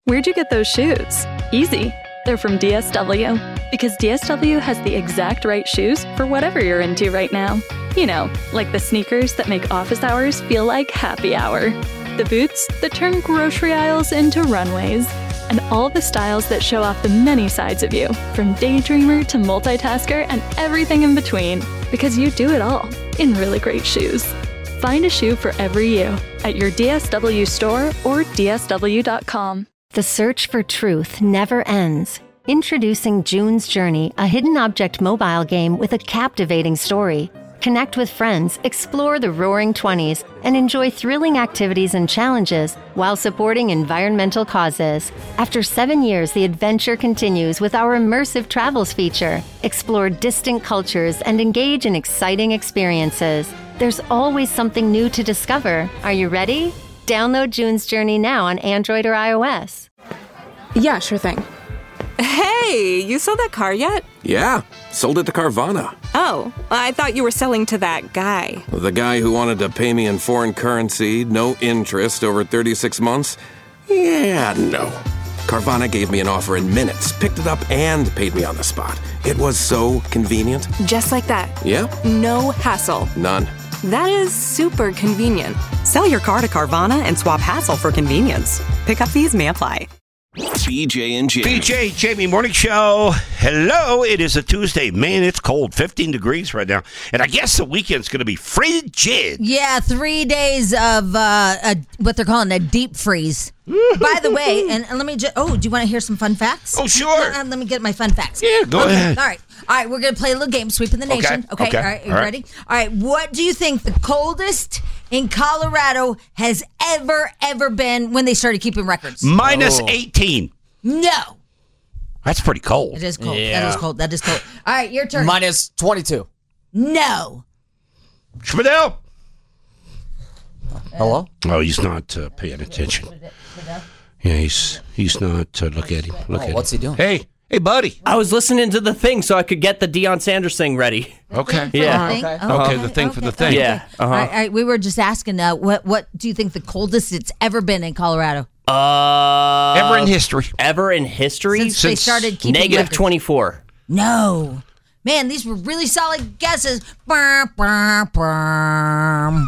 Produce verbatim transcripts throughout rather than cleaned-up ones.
Where'd you get those shoes? Easy. They're from D S W. Because D S W has the exact right shoes for whatever you're into right now. You know, like the sneakers that make office hours feel like happy hour. The boots that turn grocery aisles into runways. And all the styles that show off the many sides of you, from daydreamer to multitasker and everything in between. Because you do it all in really great shoes. Find a shoe for every you at your D S W store or D S W dot com. The search for truth never ends. Introducing June's Journey, a hidden object mobile game with a captivating story. Connect with friends, explore the roaring twenties, and enjoy thrilling activities and challenges while supporting environmental causes. After seven years, the adventure continues with our immersive travels feature. Explore distant cultures and engage in exciting experiences. There's always something new to discover. Are you ready? Download June's Journey now on Android or iOS. Yeah, sure thing. Hey, you sold that car yet? Yeah, sold it to Carvana. Oh, I thought you were selling to that guy. The guy who wanted to pay me in foreign currency, no interest, over thirty-six months? Yeah, no. Carvana gave me an offer in minutes, picked it up, and paid me on the spot. It was so convenient. Just like that. Yeah. No hassle. None. That is super convenient. Sell your car to Carvana and swap hassle for convenience. Pickup fees may apply. B J and Jamie. B J Jamie Morning Show. Hello. It is a Tuesday. Man, it's cold. fifteen degrees right now. And I guess the weekend's going to be frigid. Yeah, three days of uh, a, what they're calling a deep freeze. By the way, and, and let me just, oh, do you want to hear some fun facts? Oh, sure. Uh, let me get my fun facts. Yeah, go okay. ahead. All right. All right, we're going to play a little game, Sweeping the Nation. Okay. Okay. Okay. All right, you All right. ready? All right, what do you think the coldest in Colorado has ever, ever been when they started keeping records? Minus Oh. eighteen. No. That's pretty cold. It is cold. Yeah. That is cold. That is cold. All right, your turn. Minus twenty-two. No. Schmidl. Hello? Oh, he's not uh, paying attention. Yeah, he's he's not. Uh, look at him. Look Oh, at him. what's he doing? Hey, hey, buddy. I was listening to the thing so I could get the Deion Sanders thing ready. Okay. Yeah. Thing? Okay. Oh, Okay, the thing for the thing. Yeah. Uh-huh. All right, all right, we were just asking, uh, what what do you think the coldest it's ever been in Colorado? Uh, Ever in history. Ever in history? Since, they started keeping Negative records. twenty-four. No. Man, these were really solid guesses. Brr, brr, brr.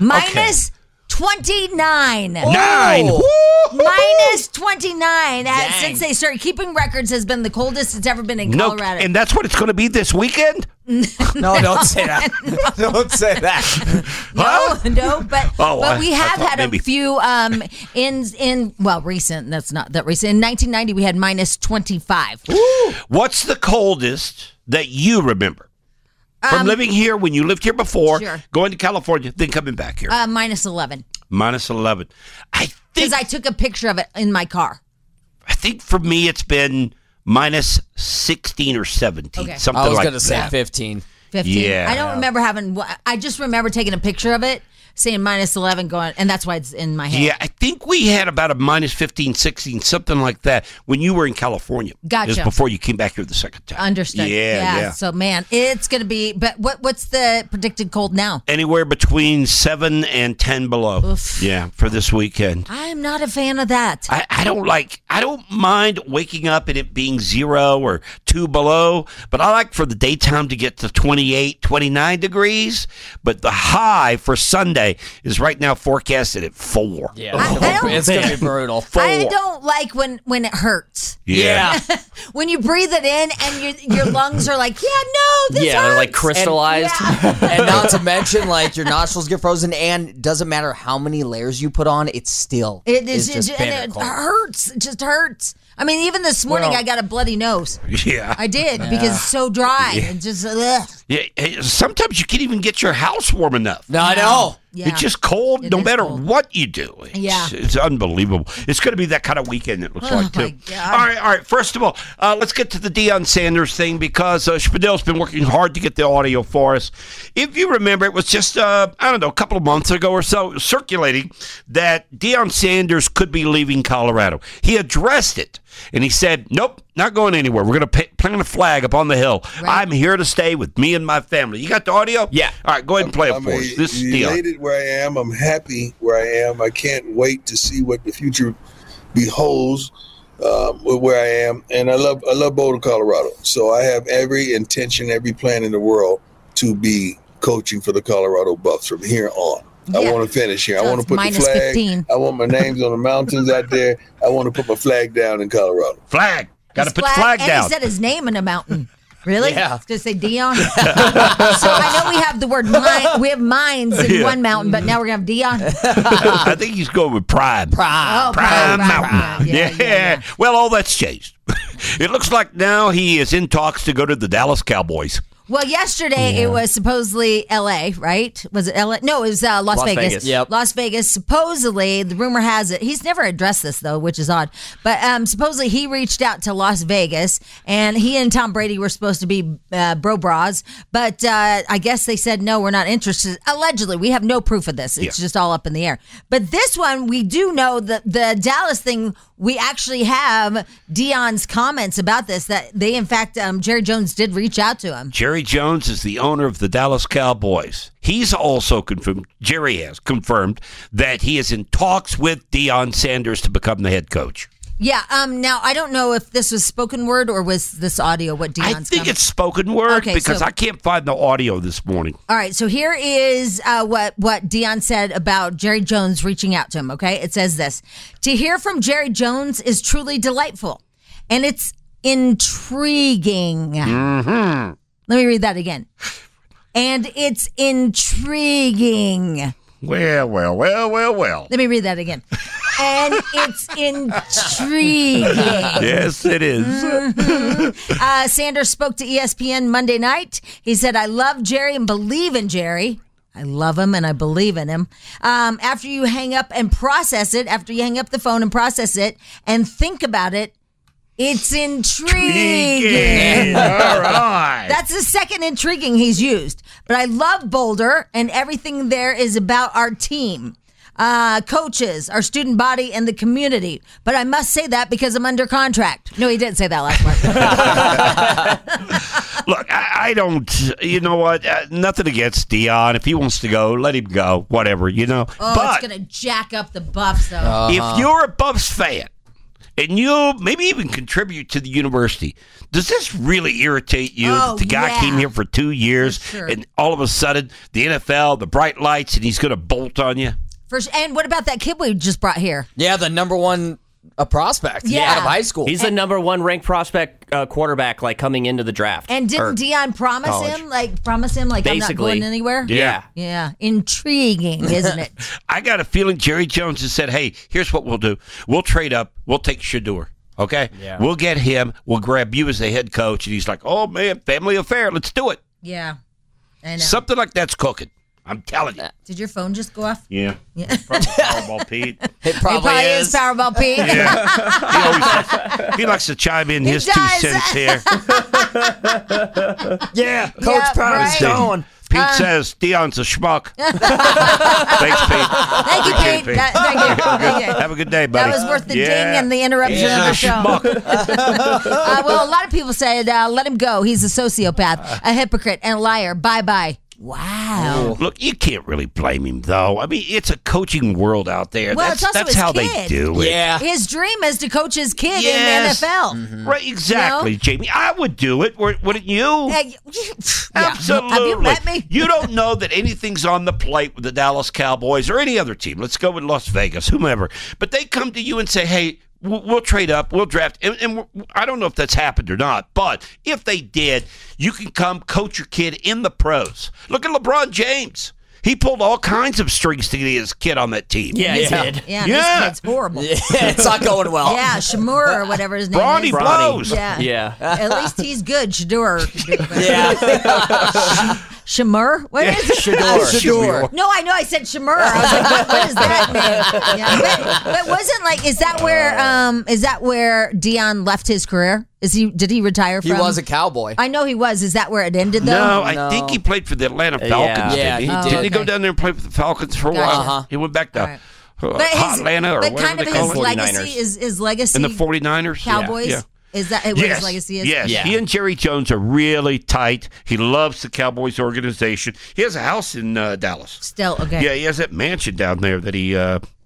Minus twenty-nine. Nine. Woo! Minus twenty-nine. Uh, Dang. since they started keeping records has been the coldest it's ever been in No, Colorado. and that's what it's going to be this weekend? No, don't say that. Don't say that. No, no, but Oh, but I- we I have thought had maybe- a few um in in well recent. That's not that recent. In nineteen ninety, we had minus twenty-five. What's the coldest that you remember? From Um, living here, when you lived here before, Sure. going to California, then coming back here. Uh, minus eleven. Minus eleven. I think Because I took a picture of it in my car. I think for me it's been minus sixteen or seventeen. Okay. Something I was like going to say that. fifteen. fifteen. Yeah. I don't remember having. I just remember taking a picture of it, saying minus eleven, going, and that's why it's in my head. Yeah, I think we had about a minus fifteen, sixteen, something like that when you were in California. Gotcha. It was before you came back here the second time. Understood. Yeah, yeah. So man, it's gonna be. But what what's the predicted cold now? Anywhere between seven and ten below. Oof. Yeah, for this weekend. I'm not a fan of that. I, I don't like, I don't mind waking up and it being zero or two below, but I like for the daytime to get to twenty-eight, twenty-nine degrees. But the high for Sunday is right now forecasted at four. Yeah, I- I don't- it's going to be brutal. Four. I don't like when when it hurts. Yeah. When you breathe it in and your your lungs are like, yeah, no, this Yeah, they're like hurts. crystallized. And not to mention, like, your nostrils get frozen, and doesn't matter how many layers you put on, it still It is is just and bitter it cold. hurts. It just hurts. I mean, even this morning, Well- I got a bloody nose. Yeah. I did because it's so dry and just ugh. Yeah, hey, sometimes you can't even get your house warm enough. No, I know. Yeah. It's just cold It no is matter cold. what you do. It's, Yeah. It's unbelievable. It's going to be that kind of weekend, it looks Oh, like, too. my God. All right, all right. First of all, uh, let's get to the Deion Sanders thing because uh, Spadell's been working hard to get the audio for us. If you remember, it was just, uh, I don't know, a couple of months ago or so, circulating that Deion Sanders could be leaving Colorado. He addressed it, and he said, nope, not going anywhere. We're going to plant a flag up on the hill. Right. I'm here to stay with me and my family. You got the audio? Yeah. All right, go ahead and play it I'm for us. This is Deion. elated where I am. I'm happy where I am. I can't wait to see what the future be holes um, with where I am, and I love I love Boulder, Colorado. So I have every intention, every plan in the world to be coaching for the Colorado Buffs from here on. Yeah. I want to finish here. So I want to it's put the minus flag. fifteen. I want my names on the mountains out there. I want to put my flag down in Colorado. Flag. Got to His put the flag and down. he said his name in a mountain. Really? Yeah. It's going to say Dion. So I know we have the word mine. We have mines in Yeah. one mountain, but now we're going to have Dion. I think he's going with Prime. Prime. Oh, Prime Prime, Mountain. Prime. Yeah, Yeah. yeah, yeah. Well, all that's changed. It looks like now he is in talks to go to the Dallas Cowboys. Well, yesterday it was supposedly L A, right? Was it L A? No, it was uh, Las, Las Vegas. Vegas. Yep. Las Vegas. Supposedly, the rumor has it, he's never addressed this, though, which is odd. But um, supposedly he reached out to Las Vegas, and he and Tom Brady were supposed to be uh, bro bras. But uh, I guess they said, no, we're not interested. Allegedly. We have no proof of this. It's Yeah. just all up in the air. But this one, we do know that the Dallas thing, we actually have Dion's comments about this, that they, in fact, um, Jerry Jones did reach out to him. Jerry Jones is the owner of the Dallas Cowboys. He's also confirmed, Jerry has confirmed, that he is in talks with Deion Sanders to become the head coach. Yeah. Um. Now I don't know if this was spoken word or was this audio. What Dion's I think comment- it's spoken word Okay, because so- I can't find the audio this morning. All right. So here is uh, what what Dion said about Jerry Jones reaching out to him. Okay. It says this: to hear from Jerry Jones is truly delightful, and it's intriguing. Mm-hmm. Let me read that again. And it's intriguing. Well, well, well, well, well. Let me read that again. And it's intriguing. Yes, it is. Uh, Sanders spoke to E S P N Monday night. He said, I love Jerry and believe in Jerry. I love him and I believe in him. Um, after you hang up and process it, after you hang up the phone and process it and think about it, it's intriguing. All right. That's the second intriguing he's used. But I love Boulder, and everything there is about our team, uh, coaches, our student body, and the community. But I must say that because I'm under contract. No, he didn't say that last part. Look, I, I don't, you know what? Uh, nothing against Dion. If he wants to go, let him go. Whatever, you know. Oh, but it's going to jack up the Buffs, though. Uh, if you're a Buffs fan, and you maybe even contribute to the university, does this really irritate you Oh, that the guy yeah. came here for two years For sure. and all of a sudden the N F L, the bright lights, and he's going to bolt on you? First, and what about that kid we just brought here? Yeah, the number one a prospect Yeah. out of high school. He's the number one ranked prospect uh, quarterback, like coming into the draft. And didn't Or- Dion promise college. him, like, promise him, like, I'm not Basically. going anywhere? Yeah. Yeah. Intriguing, isn't it? I got a feeling Jerry Jones has said, hey, here's what we'll do. We'll trade up. We'll take Shador. Okay? Yeah. We'll get him. We'll grab you as the head coach. And he's like, oh, man, family affair. Let's do it. Yeah. I know. Something like that's cooking. I'm telling you. Did your phone just go off? Yeah. Yeah. Probably Powerball Pete. it It probably, probably is. is Powerball Pete. He, always likes, he likes to chime in He his two does. cents here. Yeah, Coach Yeah, Prime is right. going. Pete Uh. says Dion's a schmuck. Thanks, Pete. Thank you, Appreciate Pete. it, That, thank you. Thank you. Have a good day, buddy. That was worth the Yeah. ding and the interruption He's of the a show. schmuck. Uh, well, a lot of people said, uh, let him go. He's a sociopath, a hypocrite, and a liar. Bye-bye. Wow. Look, you can't really blame him, though. I mean, it's a coaching world out there. Well, that's it's also that's his how they kid. do it. Yeah. His dream is to coach his kid Yes. in the N F L. Mm-hmm. Right, exactly, You know? Jamie. I would do it, wou- wouldn't you? Hey, Absolutely. Have you met me? You don't know that anything's on the plate with the Dallas Cowboys or any other team. Let's go with Las Vegas, whomever. But they come to you and say, hey, we'll, we'll trade up, we'll draft. And, and we're- I don't know if that's happened or not, but if they did, you can come coach your kid in the pros. Look at LeBron James. He pulled all kinds of strings to get his kid on that team. Yeah, he did. Yeah, Yeah. this kid's horrible. Yeah, it's not going well. Yeah, Shamur or whatever his name Bronny is. blows. Yeah. Yeah. At least he's good. Shadur. Yeah. Shamur? What is it? Shador. Shador. No, I know I said Shamur. I was like, what is that name? Yeah, but, but wasn't like, is that where, um, is that where Dion left his career? Is he, did he retire He from? was a Cowboy. I know he was. Is that where it ended though? No, I No. think he played for the Atlanta Yeah. Falcons. Yeah, didn't he? he Oh, did. Didn't he go okay. down there and play for the Falcons for a Gotcha. while? Uh-huh. He went back to All right. uh, But his, Atlanta or but whatever kind of they call his it. legacy forty-niners. is his legacy. And the forty-niners? Cowboys. Yeah. Is that what Yes. his legacy is? Yes. Yeah. He and Jerry Jones are really tight. He loves the Cowboys organization. He has a house in uh, Dallas. Still okay. Yeah, he has that mansion down there that he uh,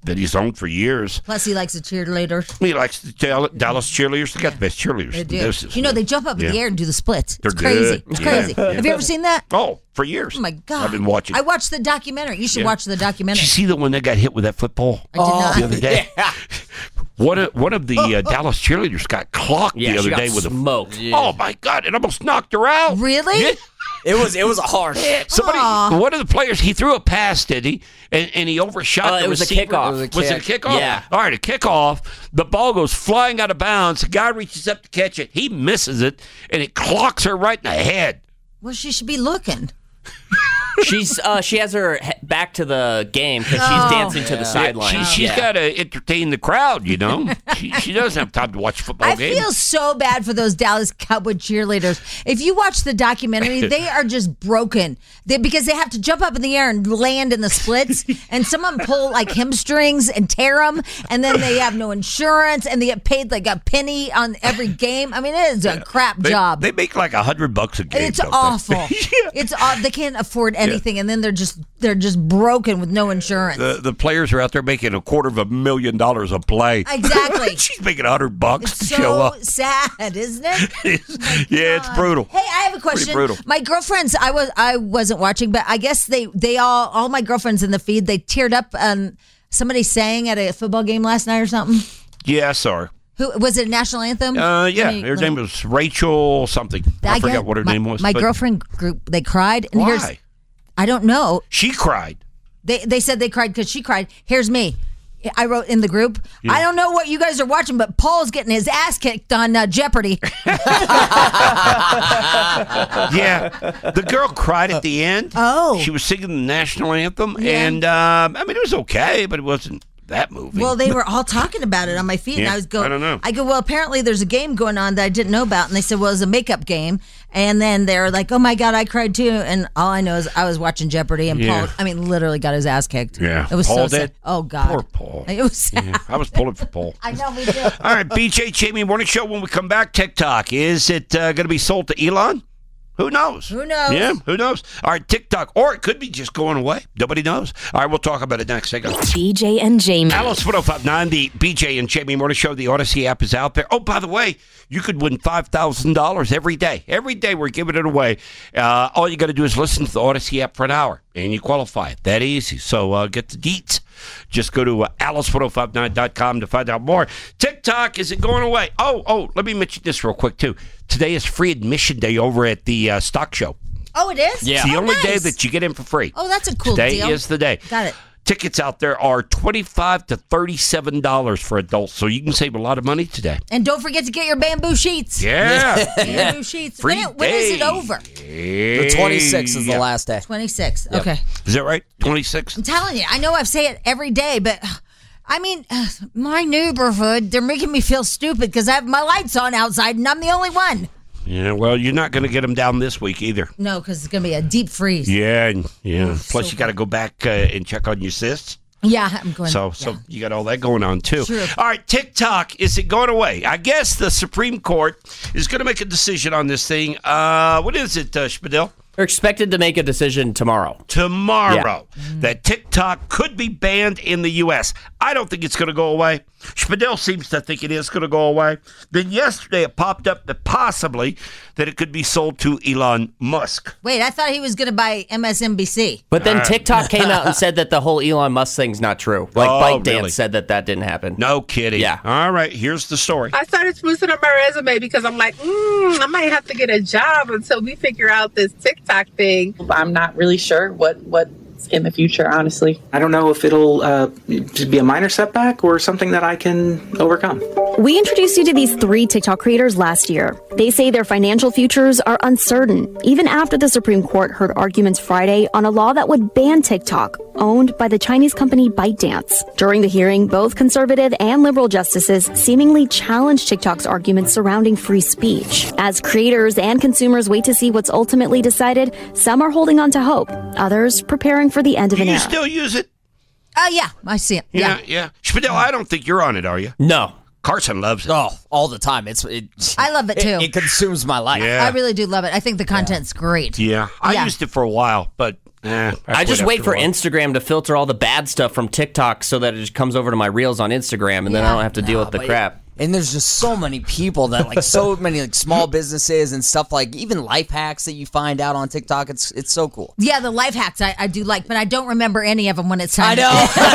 that he's owned for years. Plus, he likes the cheerleaders. He likes the Dal- Dallas cheerleaders. They got the best cheerleaders. They do. This is- You know, they jump up in Yeah. the air and do the splits. They're It's crazy. good. It's Yeah. crazy. Yeah. Have you ever seen that? Oh, for years. Oh, my God. I've been watching. I watched the documentary. You should Yeah. watch the documentary. Did you see the one that got hit with that football I did not. the other day? One of, one of the uh, Dallas cheerleaders got clocked Yeah, the other she got day with smoked. a. Yeah. Oh my God! It almost knocked her out. Really? Yeah. It was it was harsh. Somebody, Aw. one of the players, he threw a pass, did he? And, and he overshot Uh, the it was a receiver. kickoff. It was a Was it a kick. kickoff? Yeah. All right, a kickoff. The ball goes flying out of bounds. The guy reaches up to catch it. He misses it, and it clocks her right in the head. Well, she should be looking. She's uh, she has her he- back to the game because Oh. she's dancing to the sideline. She, she's Yeah. got to entertain the crowd, you know. she, she doesn't have time to watch football I games. feel so bad for those Dallas Cowboy cheerleaders. If you watch the documentary, they are just broken they, because they have to jump up in the air and land in the splits, and someone pull like hamstrings and tear them, and then they have no insurance, and they get paid like a penny on every game. I mean, it is a crap they, job. They make like a hundred bucks a game. It's don't they? awful. Yeah. It's aw- they can't afford anything, and then they're just they're just broken with no insurance. The the players are out there making a quarter of a million dollars a play. Exactly. She's making a hundred bucks It's to show so up. sad, isn't it? yeah, it's brutal. Hey, I have a question. brutal. My girlfriends, I was I wasn't watching, but I guess they they all all my girlfriends in the feed they teared up. Um, somebody sang at a football game last night or something. Yeah, sorry. Who was it? A national anthem? Uh, yeah, Let me- her let me- name was Rachel something. I, forgot get- what her my, name was. My but girlfriend group they cried. And here's Why? I don't know. She cried. They they said they cried because she cried. Here's me. I wrote in the group. I don't know what you guys are watching, but Paul's getting his ass kicked on uh, Jeopardy. Yeah, the girl cried at the end. Oh. She was singing the national anthem, Yeah. and um, I mean it was okay, but it wasn't that moving. Well, they were all talking about it on my feed, and Yeah, I was going. I don't know. I go, well, apparently there's a game going on that I didn't know about, and they said, well, it's a makeup game, and then they're like, oh my god, I cried too, and all I know is I was watching Jeopardy, and Yeah. Paul, I mean, literally got his ass kicked. Yeah. it was Paul so did? sad. Oh god, Poor Paul. It was sad. Yeah, I was pulling for Paul. I know we did. All right, B J Jamie Morning Show. When we come back, TikTok, is it uh, going to be sold to Elon? Who knows? Who knows? Yeah, who knows? All right, TikTok, or it could be just going away. Nobody knows. All right, we'll talk about it next. Hang on. B J and Jamie. Alice one oh five nine, the B J and Jamie Morning Show. The Odyssey app is out there. Oh, by the way, you could win five thousand dollars every day. Every day we're giving it away. Uh, all you got to do is listen to the Odyssey app for an hour, and you qualify. That easy. So uh, get the deets. Just go to uh, alice one oh five nine dot com to find out more. TikTok, is it going away? Oh, oh, let me mention this real quick, too. Today is free admission day over at the uh, stock show. Oh, it is. It's the Oh, only day nice. that you get in for free. Oh, that's a cool Today deal. is the day. Got it. Tickets out there are twenty-five to thirty-seven dollars for adults, so you can save a lot of money today. And don't forget to get your bamboo sheets. Yeah. yeah. Bamboo sheets. Free When, it- when is it day. over? The twenty-sixth is the Yeah. last day. twenty-six. Yep. Okay. Is that right? twenty-six? I'm telling you, I know I say it every day, but I mean, uh, my neighborhood, they're making me feel stupid because I have my lights on outside and I'm the only one. Yeah, well, you're not going to get them down this week either. No, because it's going to be a deep freeze. Yeah, and, yeah. Plus, so you got to go back uh, and check on your cysts. Yeah, I'm going So, yeah. so you got all that going on too. Sure. All right, TikTok, is it going away? I guess the Supreme Court is going to make a decision on this thing. Uh, what is it, uh, Spadil? They're expected to make a decision tomorrow. Tomorrow, that TikTok could be banned in the U S. I don't think it's going to go away. Spadil seems to think it is going to go away. Then yesterday it popped up that possibly that it could be sold to Elon Musk. Wait, I thought he was going to buy M S N B C. But then TikTok came out and said that the whole Elon Musk thing's not true. Like Oh, ByteDance really? said that that didn't happen. No kidding. Yeah. All right, here's the story. I started sprucing up my resume because I'm like, mm, I might have to get a job until we figure out this TikTok thing. I'm not really sure what what's in the future, honestly. I don't know if it'll uh, just be a minor setback or something that I can overcome. We introduced you to these three TikTok creators last year. They say their financial futures are uncertain, even after the Supreme Court heard arguments Friday on a law that would ban TikTok, owned by the Chinese company ByteDance. During the hearing, both conservative and liberal justices seemingly challenged TikTok's arguments surrounding free speech. As creators and consumers wait to see what's ultimately decided, some are holding on to hope, others preparing for the end of Do an you era. still use it? Oh, yeah, I see it. Yeah, Yeah. yeah. Spadil, I don't think you're on it, are you? No. Carson loves it. Oh, all the time. It's it. I love it, too. It, it consumes my life. Yeah. I really do love it. I think the content's great. Yeah, I Yeah. used it for a while, but Eh, I just quit wait after for a while. Instagram to filter all the bad stuff from TikTok so that it just comes over to my reels on Instagram, and then I don't have to deal with the but- crap. And there's just so many people that like so many like small businesses and stuff like even life hacks that you find out on TikTok. It's it's so cool. Yeah, the life hacks I, I do like, but I don't remember any of them when it's time. I know.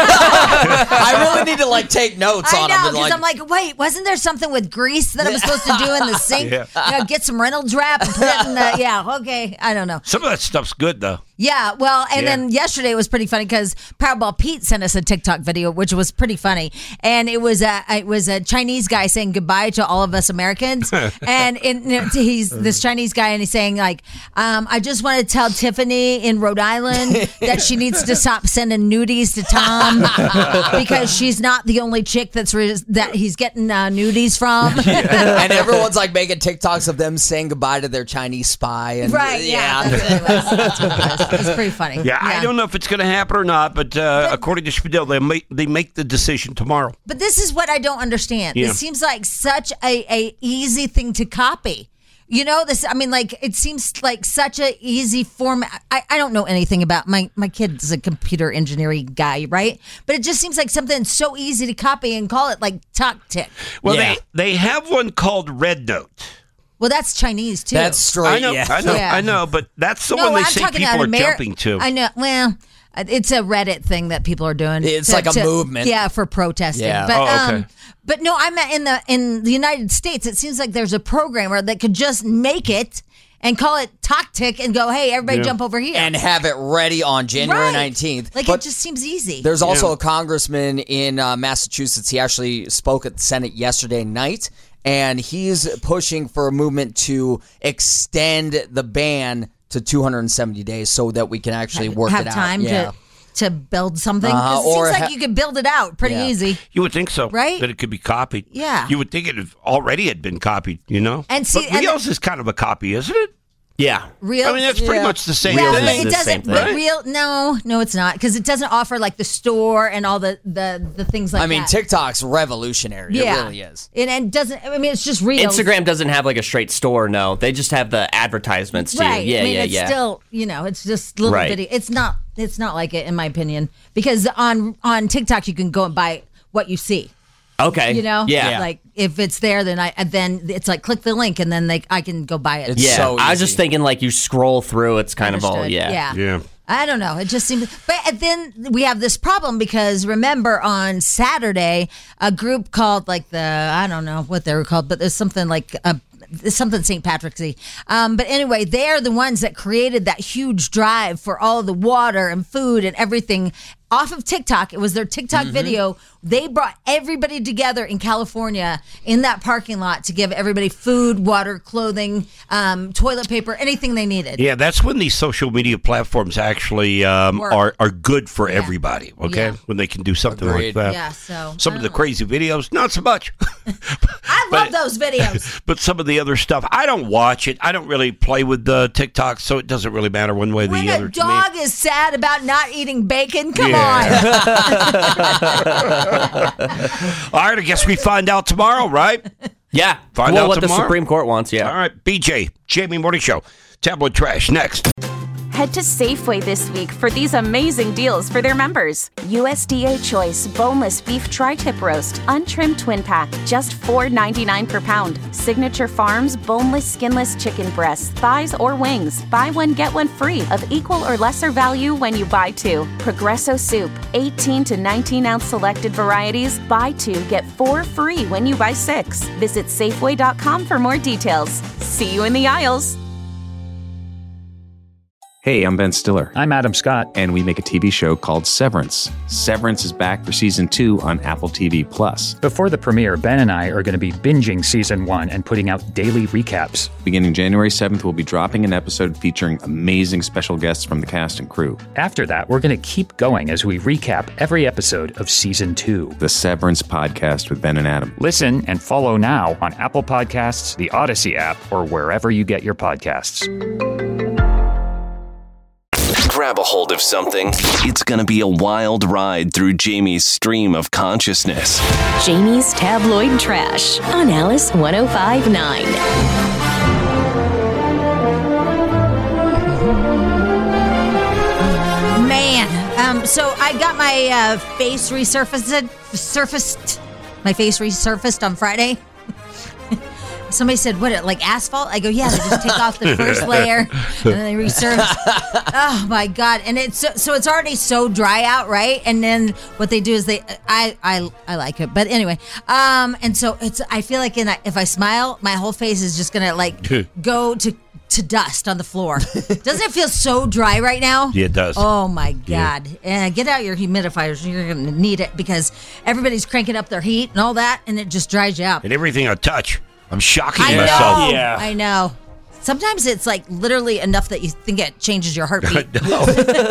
To I really need to like take notes I on know, them. because and, I'm like, wait, wasn't there something with grease that I was supposed to do in the sink? Yeah. You know, get some Reynolds wrap and put it in the, yeah, okay, I don't know. Some of that stuff's good, though. Yeah, well, and Yeah. then yesterday it was pretty funny because Powerball Pete sent us a TikTok video, which was pretty funny, and it was a it was a Chinese guy saying goodbye to all of us Americans, and it, he's this Chinese guy, and he's saying like, um, I just want to tell Tiffany in Rhode Island that she needs to stop sending nudies to Tom because she's not the only chick that's re- that he's getting uh, nudies from. and everyone's like making TikToks of them saying goodbye to their Chinese spy. And, Right, yeah, that's what it was. That's what it was. It's pretty funny. Yeah, I don't know if it's going to happen or not, but, uh, according to Spadil, they make they make the decision tomorrow. But this is what I don't understand. Yeah. It seems like such a, a easy thing to copy. You know, this, I mean, like, it seems like such a easy form. I, I don't know anything about, my, my kid's a computer engineering guy, right? But it just seems like something so easy to copy and call it like TalkTick. Well, they, they have one called Red Note. Well, that's Chinese too. That's straight. I know, yeah. I know, Yeah. I know, but that's the No, one they I'm say talking people about are Ameri- jumping to. I know. Well, it's a Reddit thing that people are doing. It's like a movement. Yeah, for protesting. Yeah. But, Oh, okay. um, but no, I'm in the in the United States. It seems like there's a programmer that could just make it and call it TalkTick and go, hey, everybody Yeah. jump over here. And have it ready on January Right. nineteenth. Like, But it just seems easy. There's also Yeah. a congressman in uh, Massachusetts. He actually spoke at the Senate yesterday night, and he's pushing for a movement to extend the ban to two hundred seventy days so that we can actually work have it out. time Yeah. to to build something. 'Cause Uh-huh, it seems or like ha- you could build it out pretty Yeah. easy. You would think so, Right? That it could be copied. Yeah. You would think it already had been copied, you know? And see- but and- Reels is kind of a copy, isn't it? Yeah. Real. I mean, that's pretty Yeah. much the same Yeah, Reels but thing. is it the doesn't. same But thing. real, no, no, it's not because it doesn't offer like the store and all the the, the things like I mean, that. TikTok's revolutionary. yeah, It really is. And, and doesn't. I mean, it's just real. Instagram doesn't have like a straight store, no. They just have the advertisements to right? you. Yeah, I mean, yeah, it's yeah. still, you know, it's just little Right. video. It's not. It's not like it, in my opinion, because on on TikTok you can go and buy what you see. okay. You know, Yeah. Like if it's there, then I then it's like click the link and then they I can go buy it. It's Yeah. so I was easy. just thinking like you scroll through, it's kind of all, Understood. yeah. yeah. Yeah. I don't know. It just seems, but then we have this problem because remember on Saturday, a group called like the I don't know what they were called, but there's something like a it's something Saint Patrick's Day. Um, but anyway, they are the ones that created that huge drive for all the water and food and everything off of TikTok. It was their TikTok Mm-hmm. video. They brought everybody together in California in that parking lot to give everybody food, water, clothing, um, toilet paper, anything they needed. Yeah, that's when these social media platforms actually um, Work. are, are good for everybody, okay? Yeah. When they can do something Agreed. like that. Yeah, so, Some I of the don't know. crazy videos, not so much. I love those videos. But some of the other stuff, I don't watch it. I don't really play with the TikTok, so it doesn't really matter one way or When the a other to me. dog is sad about not eating bacon, come Yeah. on. All right, I guess we find out tomorrow, right? Yeah. Find well, out what tomorrow. the Supreme Court wants, yeah. All right, B J, Jamie Morning Show, Tabloid Trash, next. Head to Safeway this week for these amazing deals for their members. U S D A Choice Boneless Beef Tri-Tip Roast, untrimmed twin pack, just four ninety-nine per pound. Signature Farms Boneless Skinless Chicken Breasts, Thighs, or Wings. Buy one, get one free of equal or lesser value when you buy two. Progresso Soup, eighteen to nineteen ounce selected varieties. Buy two, get four free when you buy six. Visit Safeway dot com for more details. See you in the aisles. Hey, I'm Ben Stiller. I'm Adam Scott. And we make a T V show called Severance. Severance is back for season two on Apple T V Plus. Before the premiere, Ben and I are going to be binging season one and putting out daily recaps. Beginning January seventh, we'll be dropping an episode featuring amazing special guests from the cast and crew. After that, we're going to keep going as we recap every episode of season two. The Severance Podcast with Ben and Adam. Listen and follow now on Apple Podcasts, the Odyssey app, or wherever you get your podcasts. Grab a hold of something. It's going to be a wild ride through Jamie's stream of consciousness. Jamie's Tabloid Trash on Alice one oh five point nine. so I got my uh, face resurfaced, surfaced, my face resurfaced on Friday. Somebody said, what, like asphalt? I go, yeah, they just take off the first layer and then they resurface. Oh, my God. And it's so, so it's already so dry out, right? And then what they do is they, I I, I like it. But anyway, um, and so it's, I feel like in a, if I smile, my whole face is just going to like go to, to dust on the floor. Doesn't it feel so dry right now? Yeah, it does. Oh, my God. Yeah. Uh, get out your humidifiers. You're going to need it because everybody's cranking up their heat and all that, and it just dries you out. And everything I touch. I'm shocking I myself. Know, yeah. I know. Sometimes it's like literally enough that you think it changes your heartbeat. I know.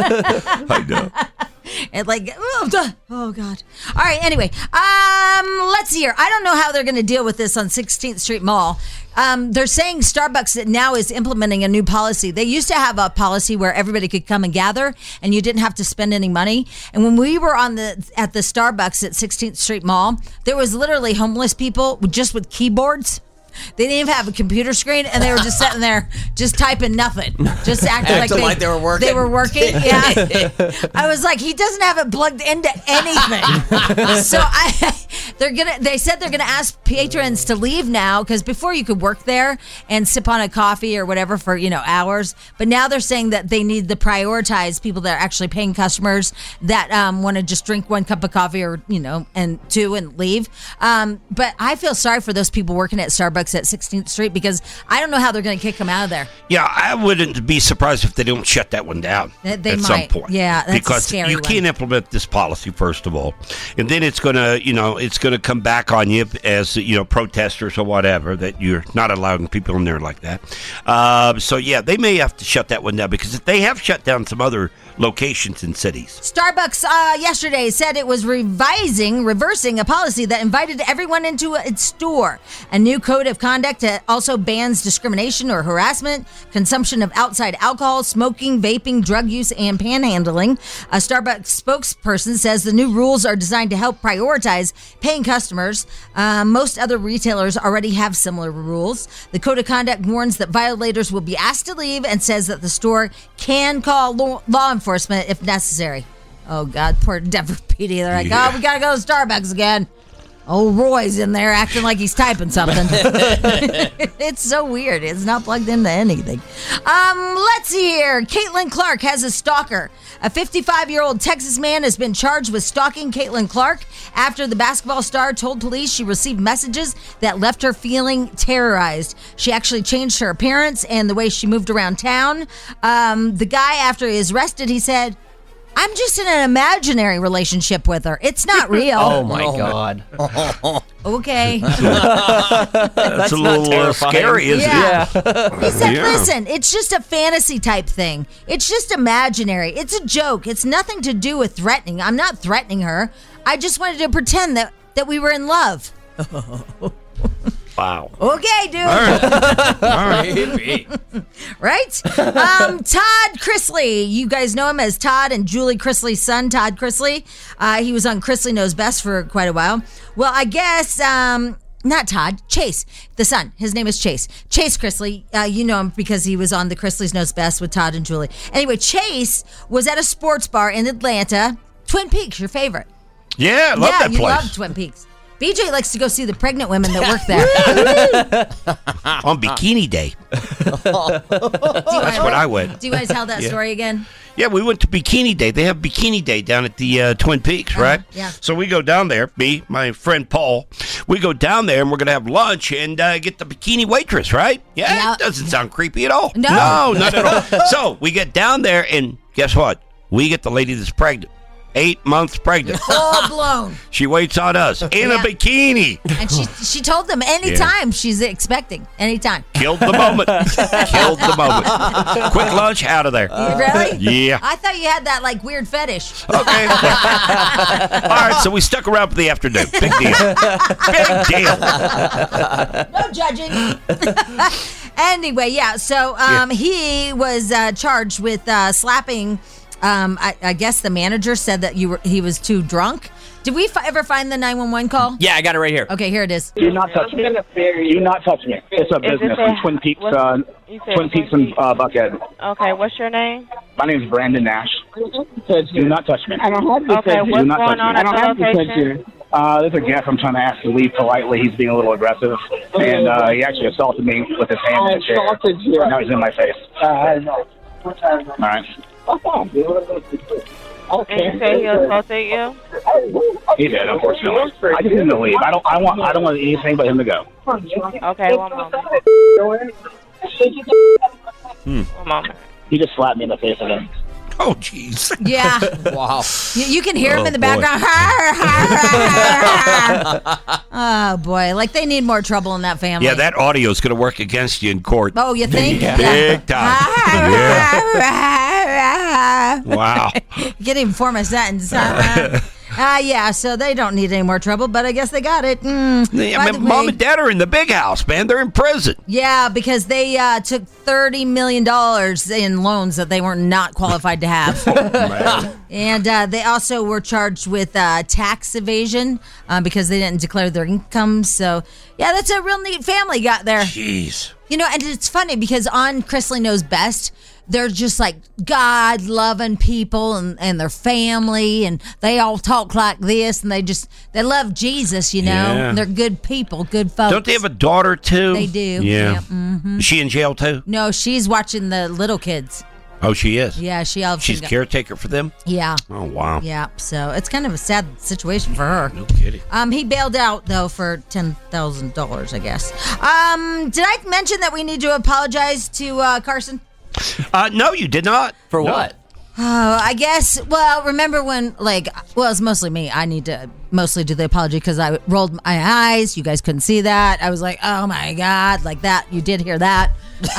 I know. And like, oh, duh. Oh, God. All right, anyway. Um, let's see here. I don't know how they're going to deal with this on sixteenth Street Mall. Um, they're saying Starbucks now is implementing a new policy. They used to have a policy where everybody could come and gather and you didn't have to spend any money. And when we were on the at the Starbucks at sixteenth Street Mall, there was literally homeless people just with keyboards. They didn't even have a computer screen, and they were just sitting there, just typing nothing, just acting, acting like, they, like they were working. They were working. Yeah, I was like, he doesn't have it plugged into anything. So I, they're gonna. They said they're gonna ask patrons to leave now because before you could work there and sip on a coffee or whatever for you know hours, but now they're saying that they need to prioritize people that are actually paying customers that um, want to just drink one cup of coffee or you know and two and leave. Um, but I feel sorry for those people working at Starbucks at sixteenth Street because I don't know how they're going to kick them out of there. Yeah, I wouldn't be surprised if they don't shut that one down they, they at might. some point. Yeah, that's because a scary you one. can't implement this policy first of all, and then it's going to, you know, it's going to come back on you as you know protesters or whatever that you're not allowing people in there like that. Uh, so yeah, they may have to shut that one down because they have shut down some other locations in cities. Starbucks uh, yesterday said it was revising, reversing a policy that invited everyone into its store. A new code of conduct that also bans discrimination or harassment, consumption of outside alcohol, smoking, vaping, drug use, and panhandling. A Starbucks spokesperson says the new rules are designed to help prioritize paying customers. Uh, most other retailers already have similar rules. The code of conduct warns that violators will be asked to leave and says that the store can call law, law enforcement if necessary. Oh, God, poor Denver P D. They're like, yeah. oh, we got to go to Starbucks again. Oh, Roy's in there acting like he's typing something. It's so weird. It's not plugged into anything. Um, let's see here. Caitlin Clark has a stalker. A fifty-five-year-old Texas man has been charged with stalking Caitlin Clark after the basketball star told police she received messages that left her feeling terrorized. She actually changed her appearance and the way she moved around town. Um, the guy, after he was arrested, he said, I'm just in an imaginary relationship with her. It's not real. Oh, my God. Okay. That's, That's a little uh, scary, isn't yeah. it? Yeah. He said, yeah. listen, it's just a fantasy type thing. It's just imaginary. It's a joke. It's nothing to do with threatening. I'm not threatening her. I just wanted to pretend that, that we were in love. Wow. Okay, dude. All right. All right. Right? Um, Todd Chrisley. You guys know him as Todd and Julie Chrisley's son, Todd Chrisley. Uh, he was on Chrisley Knows Best for quite a while. Well, I guess, um, not Todd, Chase, the son. His name is Chase. Chase Chrisley. Uh, you know him because he was on the Chrisley's Knows Best with Todd and Julie. Anyway, Chase was at a sports bar in Atlanta. Twin Peaks, your favorite. Yeah, I love yeah, that place. Yeah, you love Twin Peaks. B J likes to go see the pregnant women that work there. On Bikini Day. That's what I went. Do you guys tell that yeah. story again? Yeah, we went to Bikini Day. They have Bikini Day down at the uh, Twin Peaks, uh, right? Yeah. So we go down there, me, my friend Paul. We go down there and we're going to have lunch and uh, get the bikini waitress, right? Yeah, yeah. It doesn't sound creepy at all. No. No, not at all. So we get down there and guess what? We get the lady that's pregnant. Eight months pregnant. Full blown. She waits on us in yeah. a bikini. And she she told them anytime yeah. she's expecting. Anytime. Killed the moment. Killed the moment. Quick lunch, out of there. Uh, really? Yeah. I thought you had that like weird fetish. Okay. All right, so we stuck around for the afternoon. Big deal. Big deal. No judging. Anyway, yeah, so um, yeah. he was uh, charged with uh, slapping... Um, I, I guess the manager said that you were he was too drunk. Did we f- ever find the nine one one call? Yeah, I got it right here. Okay, here it is. Do not touch me. Do not touch me. It's a business in Twin Peaks, uh, Twin Peaks and uh, Buckhead. Okay, what's your name? My name is Brandon Nash. Says, do not touch me. I don't have to Okay, touch you. what's Do not going touch on me. I at don't the have to touch location? you. Uh, there's a guest I'm trying to ask to leave politely. He's being a little aggressive, and uh, he actually assaulted me with his hand I in the chair. assaulted you. Now he's in my face. Uh, I know. All right. Okay. And you say he assaulted you? He did, unfortunately. I just need him to leave. I don't. I want. I don't want anything but him to go. Okay, one moment. Hmm. One moment. He just slapped me in the face again. Oh, jeez. Yeah. Wow. You, you can hear him Oh, in the boy. background. Oh, boy. Like, they need more trouble in that family. Yeah, that audio is going to work against you in court. Oh, you think? Yeah. Big time. Yeah. Wow. Can't even form a sentence. Uh, uh, yeah, so they don't need any more trouble, but I guess they got it. Mm. I By mean, the mom way- and dad are in the big house, man. They're in prison. Yeah, because they uh, took thirty million dollars in loans that they were not qualified to have. And uh, they also were charged with uh, tax evasion uh, because they didn't declare their income. So, yeah, that's a real neat family got there. Jeez. You know, and it's funny because on Chrisley Knows Best, they're just like God-loving people and, and their family, and they all talk like this, and they just, they love Jesus, you know? Yeah. And they're good people, good folks. Don't they have a daughter, too? They do. Yeah. Yep, mhm. Is she in jail, too? No, she's watching the little kids. Oh, she is? Yeah, she all She's caretaker for them? Yeah. Oh, wow. Yeah, so it's kind of a sad situation for her. No kidding. Um, he bailed out though for ten thousand dollars, I guess. Um, did I mention that we need to apologize to uh, Carson? Uh, no, you did not. For No. what? Oh, I guess. Well, remember when, like, well, it's mostly me. I need to mostly do the apology because I rolled my eyes. You guys couldn't see that. I was like, oh my God, like that. You did hear that.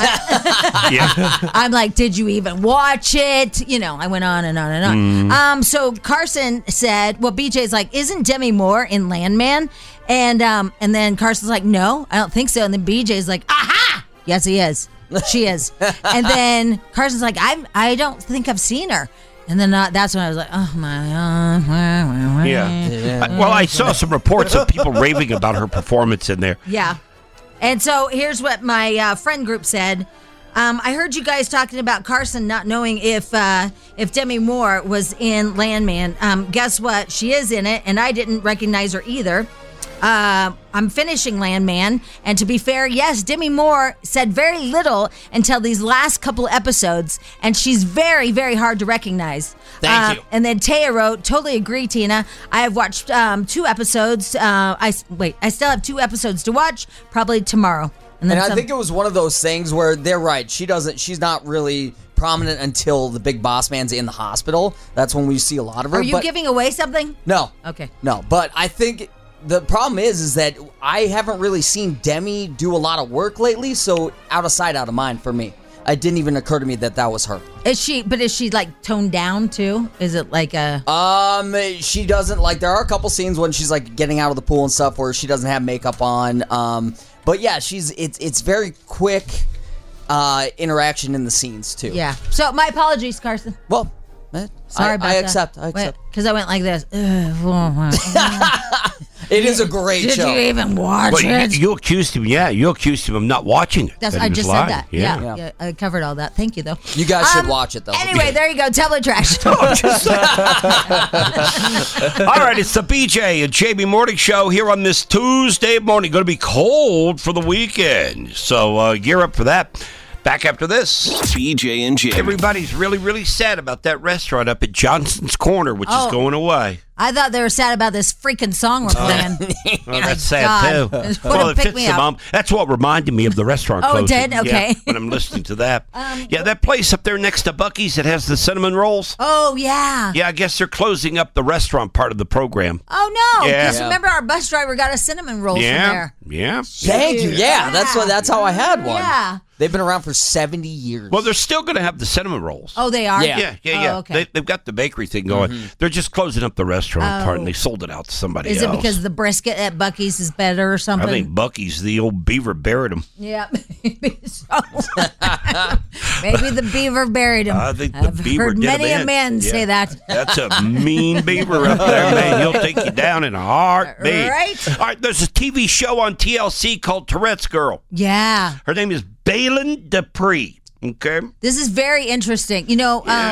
Yeah. I'm like, did you even watch it? You know, I went on and on and on. Mm. Um, so Carson said, well, B J's like, isn't Demi Moore in Landman? And um, and then Carson's like, no, I don't think so. And then B J's like, aha! Yes, he is. She is. And then Carson's like, I I don't think I've seen her. And then uh, that's when I was like, oh my God. Yeah. I- well, I saw some reports of people raving about her performance in there. Yeah. And so here's what my uh, friend group said. Um, I heard you guys talking about Carson not knowing if uh, if Demi Moore was in Landman. Um, guess what? She is in it, and I didn't recognize her either. Uh, I'm finishing Landman, and to be fair, yes, Demi Moore said very little until these last couple episodes, and she's very, very hard to recognize. Thank Uh, you. And then Taya wrote, totally agree, Tina. I have watched um, two episodes. Uh, I wait, I still have two episodes to watch, probably tomorrow. And, then I some- think it was one of those things where they're right. She doesn't. She's not really prominent until the big boss man's in the hospital. That's when we see a lot of her. Are you but giving away something? No. Okay. No, but I think the problem is, is that I haven't really seen Demi do a lot of work lately. So out of sight, out of mind for me. It didn't even occur to me that that was her. Is she? But is she like toned down too? Is it like a? Um, she doesn't like. There are a couple scenes when she's like getting out of the pool and stuff where she doesn't have makeup on. Um, but yeah, she's it's it's very quick uh, interaction in the scenes too. Yeah. So my apologies, Carson. Well, eh, Sorry I, about I that. accept. I accept. Because I went like this. It is a great Did show. you even watch Well, you, it? you accused him, yeah. You accused him of not watching it. That's that he I was just lying. said that. Yeah. yeah, I covered all that. Thank you, though. You guys should Um, watch it though. Anyway, there you go. Tablet trash. All right, it's the B J and Jamie Morning Show here on this Tuesday morning. Going to be cold for the weekend, so uh, gear up for that. Back after this. B J and Jamie. Everybody's really, really sad about that restaurant up at Johnson's Corner, which Oh. is going away. I thought they were sad about this freaking song we're playing. Well, that's sad, God. too. It Well, would've it picked fits me the up. mom. That's what reminded me of the restaurant Oh, it closing. did? Okay. Yeah, when I'm listening to that. yeah, that place up there next to Buc-ee's that has the cinnamon rolls. Oh, yeah. Yeah, I guess they're closing up the restaurant part of the program. Oh, no. Yeah. Because Yeah. remember our bus driver got a cinnamon roll yeah, from there. yeah. Thank you. Yeah, that's what. That's how I had one. Yeah. They've been around for seventy years. Well, they're still going to have the cinnamon rolls. Oh, they are? Yeah. Yeah, yeah, Oh, yeah. okay. They, they've got the bakery thing going. Mm-hmm. They're just closing up the restaurant part, Oh. and they sold it out to somebody Is else. it because the brisket at Buc-ee's is better or something? I think Buc-ee's, the old beaver buried him. Yeah, maybe so. Maybe the beaver buried him. I think the I've beaver heard did him many a in. man say Yeah. that. That's a mean beaver up there, man. He'll take you down in a heartbeat. Right? All right, there's a T V show on T L C called Tourette's Girl. Yeah. Her name is Balin Dupree. Okay. This is very interesting. You know, Yeah. um,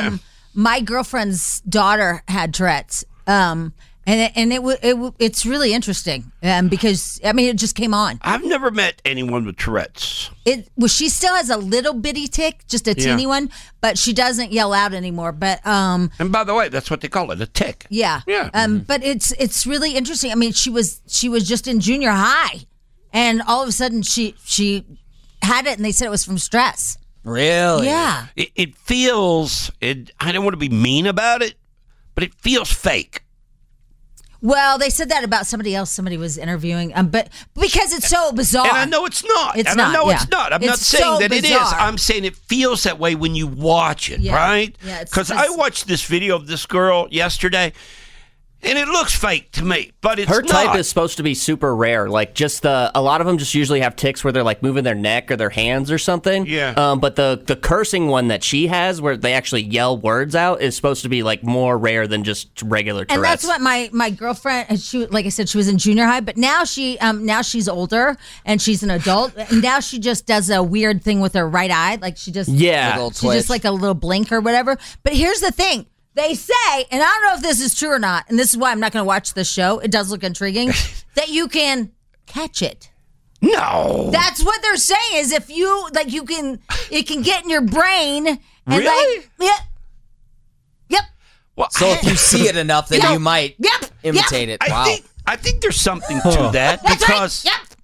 my girlfriend's daughter had Tourette's. Um, And it, and it, w- it w- it's really interesting um, because I mean it just came on. I've never met anyone with Tourette's. It well, she still has a little bitty tick, just a teeny Yeah. one, but she doesn't yell out anymore. But um, And by the way, that's what they call it, a tick. yeah, Yeah. Um, but it's it's really interesting. I mean, she was she was just in junior high, and all of a sudden she she had it, and they said it was from stress. Really? Yeah. It, it feels. It. I don't want to be mean about it, but it feels fake. Well, they said that about somebody else somebody was interviewing, um, but because it's so bizarre. And I know it's not. It's and not, I know yeah. it's not. I'm It's not saying so that it is. bizarre. I'm saying it feels that way when you watch it, Yeah. right? Yeah, it's Because I just- watched this video of this girl yesterday, and it looks fake to me, but it's Her not. type is supposed to be super rare. Like, just the a lot of them just usually have ticks where they're like moving their neck or their hands or something. Yeah. Um, but the the cursing one that she has, where they actually yell words out, is supposed to be like more rare than just regular Tourette's. And that's what my my girlfriend. and She like I said, she was in junior high, but now she um now she's older and she's an adult. And now she just does a weird thing with her right eye, like she just Yeah. Little she just twitch. like a little blink or whatever. But here's the thing. They say, and I don't know if this is true or not, and this is why I'm not going to watch the show. It does look intriguing that you can catch it. No. That's what they're saying is if you like you can it can get in your brain and Really? like yeah. Yep. Well, So if you see it enough, then Yep. you might Yep. imitate it. I Wow. think I think there's something to that That's because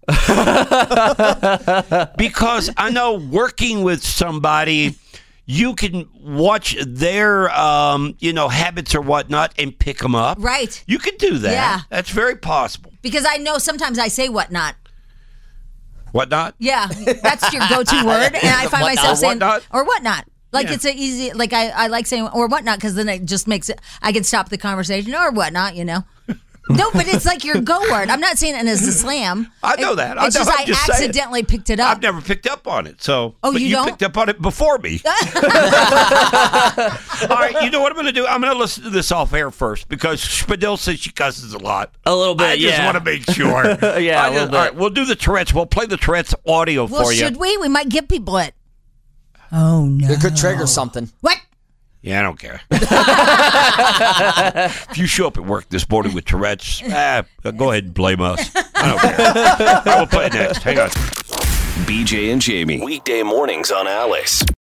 right. Yep. because I know working with somebody, you can watch their um, you know habits or whatnot and pick them up. Right. You can do that. Yeah. That's very possible. Because I know sometimes I say whatnot. Whatnot? Yeah, that's your go-to word, and I find Whatnot. myself saying Whatnot? or whatnot. Like Yeah. it's a easy. Like I, I like saying or whatnot because then it just makes it. I can stop the conversation or whatnot. You know. No, but it's like your go word. I'm not saying it as a slam. I know It- that. I It's know, just I'm I just saying. accidentally picked it up. I've never picked up on it, so Oh, but you you don't? picked up on it before me. All right, you know what I'm going to do? I'm going to listen to this off air first because Spadil says she cusses a lot. A little bit, I just yeah. want to make sure. Yeah, I a little just- All right, we'll do the Tourette's. We'll play the Tourette's audio well, for you. should we? We might give people it. Oh no! It could trigger something. What? Yeah, I don't care. If you show up at work this morning with Tourette's, ah, go ahead and blame us. I don't care. All right, we'll play it next. Hang on. B J and Jamie. Weekday mornings on Alice.